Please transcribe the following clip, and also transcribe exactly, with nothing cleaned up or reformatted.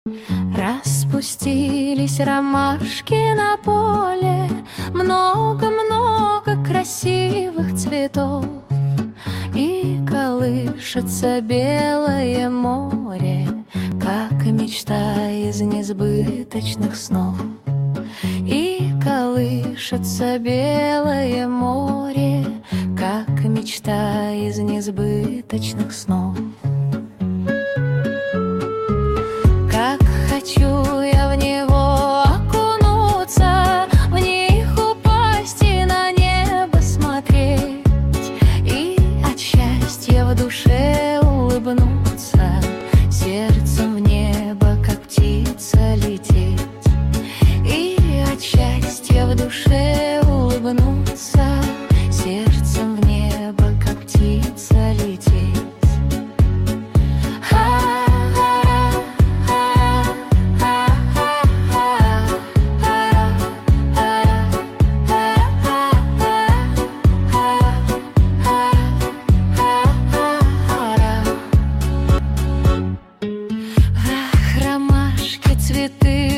Распустились ромашки на поле, много-много красивых цветов, и колышется белое море, как мечта из несбыточных снов. И колышется белое море, как мечта из несбыточных снов. Как хочу я в него окунуться, в них упасть и на небо смотреть, и от счастья в душе улыбнуться, сердцем в небо, как птица, лететь. И от счастья в душе улыбнуться, сердцем в небо, как птица, лететь. Ах, ромашки, цветы